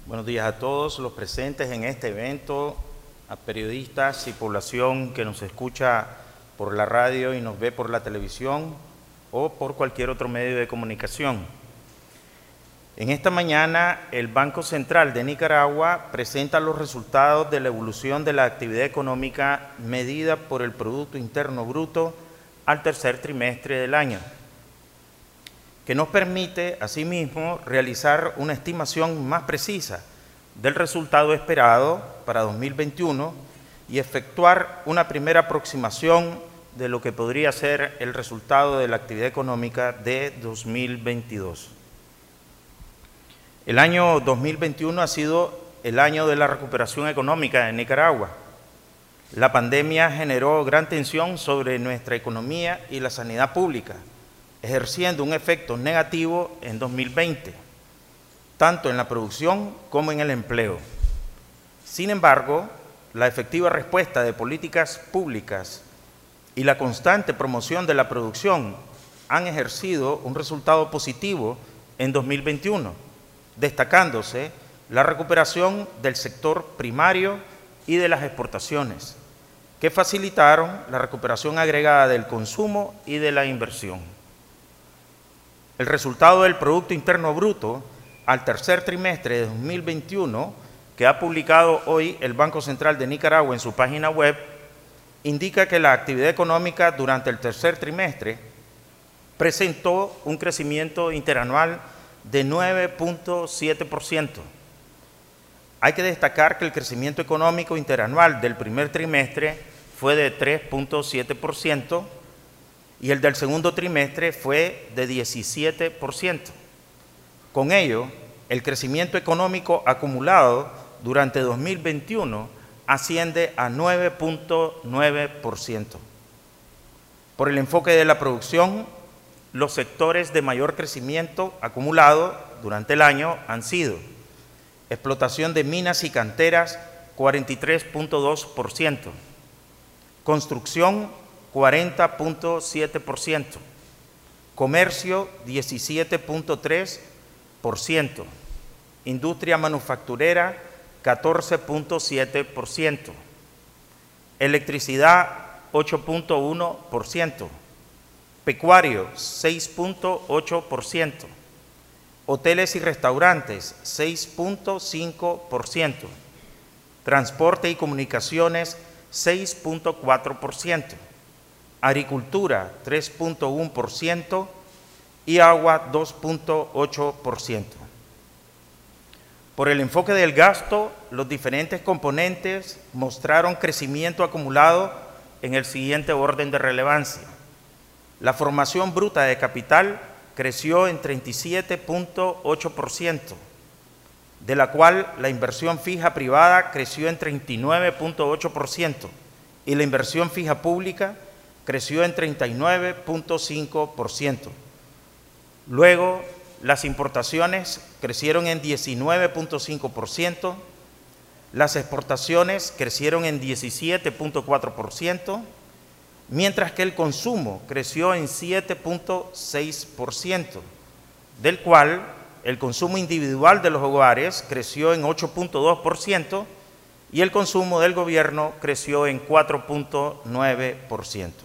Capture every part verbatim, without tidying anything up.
Buenos días a todos los presentes en este evento, a periodistas y población que nos escucha por la radio y nos ve por la televisión o por cualquier otro medio de comunicación. En esta mañana, el Banco Central de Nicaragua presenta los resultados de la evolución de la actividad económica medida por el Producto Interno Bruto al tercer trimestre del año, que nos permite, asimismo, realizar una estimación más precisa del resultado esperado para dos mil veintiuno y efectuar una primera aproximación de lo que podría ser el resultado de la actividad económica de dos mil veintidós. El año dos mil veintiuno ha sido el año de la recuperación económica en Nicaragua. La pandemia generó gran tensión sobre nuestra economía y la sanidad pública, ejerciendo un efecto negativo en dos mil veinte, tanto en la producción como en el empleo. Sin embargo, la efectiva respuesta de políticas públicas y la constante promoción de la producción han ejercido un resultado positivo en dos mil veintiuno, destacándose la recuperación del sector primario y de las exportaciones, que facilitaron la recuperación agregada del consumo y de la inversión. El resultado del Producto Interno Bruto al tercer trimestre de dos mil veintiuno, que ha publicado hoy el Banco Central de Nicaragua en su página web, indica que la actividad económica durante el tercer trimestre presentó un crecimiento interanual de nueve punto siete por ciento. Hay que destacar que el crecimiento económico interanual del primer trimestre fue de tres punto siete por ciento, y el del segundo trimestre fue de diecisiete por ciento. Con ello, el crecimiento económico acumulado durante dos mil veintiuno asciende a nueve punto nueve por ciento. Por el enfoque de la producción, los sectores de mayor crecimiento acumulado durante el año han sido explotación de minas y canteras, cuarenta y tres punto dos por ciento, construcción, cuarenta punto siete por ciento, comercio diecisiete punto tres por ciento, industria manufacturera catorce punto siete por ciento, electricidad ocho punto uno por ciento, pecuario seis punto ocho por ciento, hoteles y restaurantes seis punto cinco por ciento, transporte y comunicaciones seis punto cuatro por ciento, agricultura tres punto uno por ciento y agua dos punto ocho por ciento. Por el enfoque del gasto, los diferentes componentes mostraron crecimiento acumulado en el siguiente orden de relevancia. La formación bruta de capital creció en treinta y siete punto ocho por ciento, de la cual la inversión fija privada creció en treinta y nueve punto ocho por ciento y la inversión fija pública creció en treinta y nueve punto cinco por ciento. Luego, las importaciones crecieron en diecinueve punto cinco por ciento, las exportaciones crecieron en diecisiete punto cuatro por ciento, mientras que el consumo creció en siete punto seis por ciento, del cual el consumo individual de los hogares creció en ocho punto dos por ciento y el consumo del gobierno creció en cuatro punto nueve por ciento.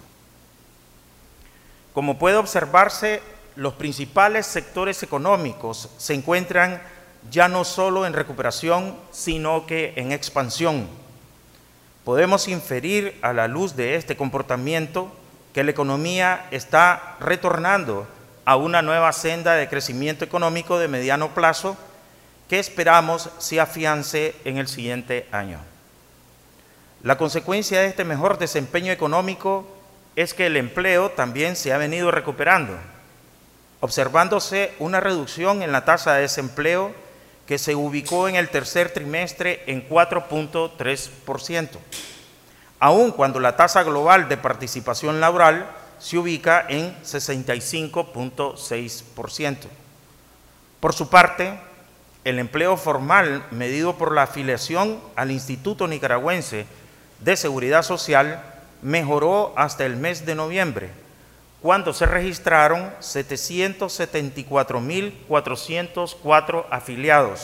Como puede observarse, los principales sectores económicos se encuentran ya no solo en recuperación, sino que en expansión. Podemos inferir a la luz de este comportamiento que la economía está retornando a una nueva senda de crecimiento económico de mediano plazo que esperamos se afiance en el siguiente año. La consecuencia de este mejor desempeño económico es que el empleo también se ha venido recuperando, observándose una reducción en la tasa de desempleo que se ubicó en el tercer trimestre en cuatro punto tres por ciento, aun cuando la tasa global de participación laboral se ubica en sesenta y cinco punto seis por ciento. Por su parte, el empleo formal medido por la afiliación al Instituto Nicaragüense de Seguridad Social mejoró hasta el mes de noviembre, cuando se registraron setecientos setenta y cuatro mil cuatrocientos cuatro afiliados,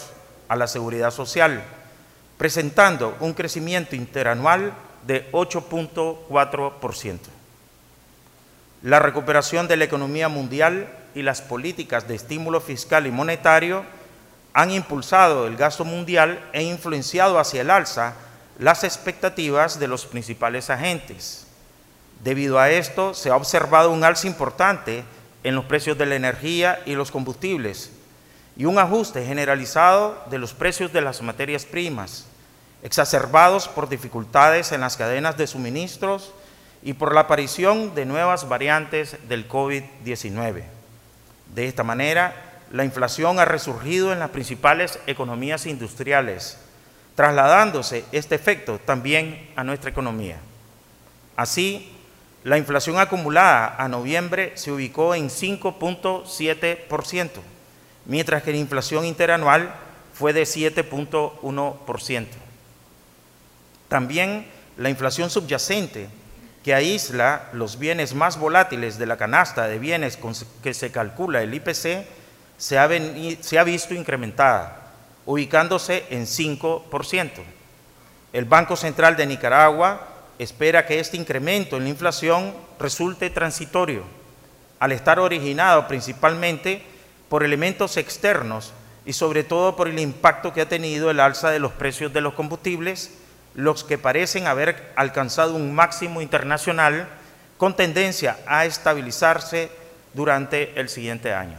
a la seguridad social, presentando un crecimiento interanual de ocho punto cuatro por ciento. La recuperación de la economía mundial y las políticas de estímulo fiscal y monetario han impulsado el gasto mundial e influenciado hacia el alza las expectativas de los principales agentes. Debido a esto, se ha observado un alza importante en los precios de la energía y los combustibles y un ajuste generalizado de los precios de las materias primas, exacerbados por dificultades en las cadenas de suministros y por la aparición de nuevas variantes del COVID diecinueve. De esta manera, la inflación ha resurgido en las principales economías industriales, trasladándose este efecto también a nuestra economía. Así, la inflación acumulada a noviembre se ubicó en cinco punto siete por ciento, mientras que la inflación interanual fue de siete punto uno por ciento. También la inflación subyacente, que aísla los bienes más volátiles de la canasta de bienes con que se calcula el I P C, se ha, se ha visto incrementada, ubicándose en cinco por ciento. El Banco Central de Nicaragua espera que este incremento en la inflación resulte transitorio, al estar originado principalmente por elementos externos y sobre todo por el impacto que ha tenido el alza de los precios de los combustibles, los que parecen haber alcanzado un máximo internacional con tendencia a estabilizarse durante el siguiente año.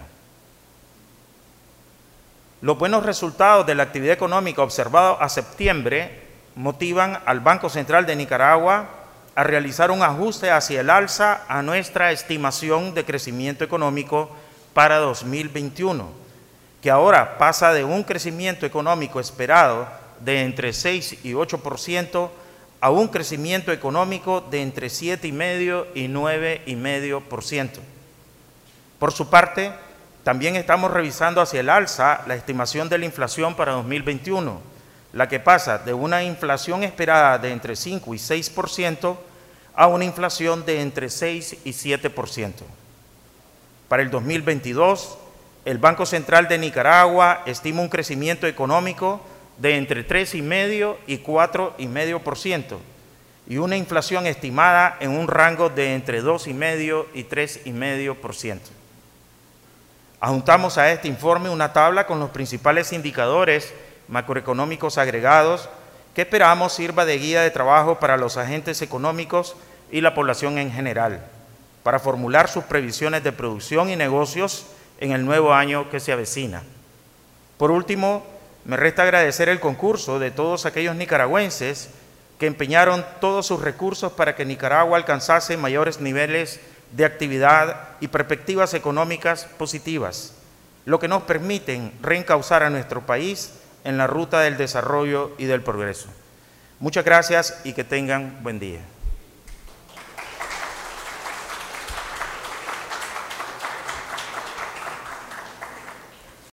Los buenos resultados de la actividad económica observada a septiembre motivan al Banco Central de Nicaragua a realizar un ajuste hacia el alza a nuestra estimación de crecimiento económico para dos mil veintiuno, que ahora pasa de un crecimiento económico esperado de entre seis y ocho por ciento a un crecimiento económico de entre siete y medio y nueve y medio por ciento. Por su parte, también estamos revisando hacia el alza la estimación de la inflación para dos mil veintiuno, la que pasa de una inflación esperada de entre cinco y seis por ciento a una inflación de entre seis y siete por ciento. Para el dos mil veintidós, el Banco Central de Nicaragua estima un crecimiento económico de entre tres y medio y cuatro y medio por ciento y una inflación estimada en un rango de entre dos y medio y tres y medio por ciento. Adjuntamos a este informe una tabla con los principales indicadores macroeconómicos agregados que esperamos sirva de guía de trabajo para los agentes económicos y la población en general, para formular sus previsiones de producción y negocios en el nuevo año que se avecina. Por último, me resta agradecer el concurso de todos aquellos nicaragüenses que empeñaron todos sus recursos para que Nicaragua alcanzase mayores niveles de actividad y perspectivas económicas positivas, lo que nos permiten reencauzar a nuestro país en la ruta del desarrollo y del progreso. Muchas gracias y que tengan buen día.